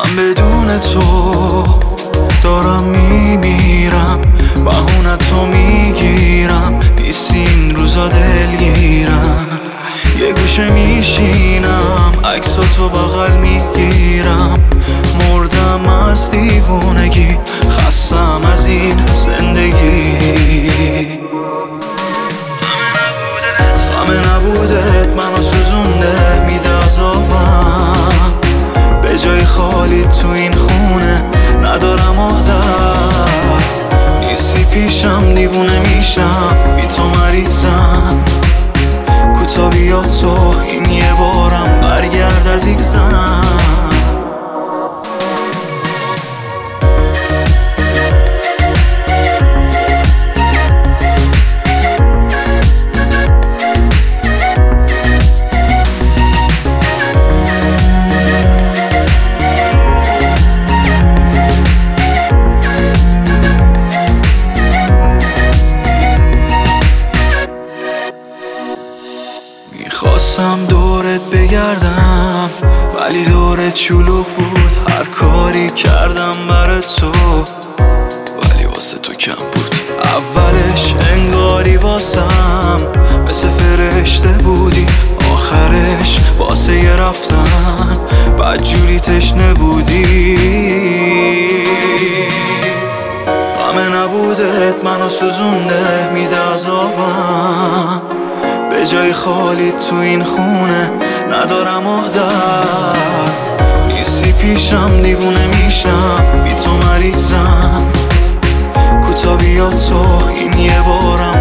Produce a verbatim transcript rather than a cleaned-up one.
من بدون تو دارم میمیرم، بهونتو میگیرم، نیستی این روزا دلگیرم. یه گوشه میشینم عکساتو بغل میگیرم، مردم از دیوونگی، خستم از این زندگی. همه نبودت منو سوزونده میده عذابم، به جای خالی تو این خونه ندارم عادت. نیستی پیشم دیوونه میشم، بی تو مریضم، کوتا بیا تو این یه بارم برگرد عزیزم. میخواستم دورت بگردم ولی دورت شلوغ بود، هر کاری کردم برای تو ولی واسه تو کم بود. اولش انگاری واسم مثل فرشته بودی، آخرش واسه یه رفتن بدجوری تشنه بودی. همه نبودت منو سوزونده میده عذابم، به جای خالی تو این خونه ندارم عادت. نیستی پیشم دیوونه میشم، بی تو مریضم، کوتا بیا تو این یه بارم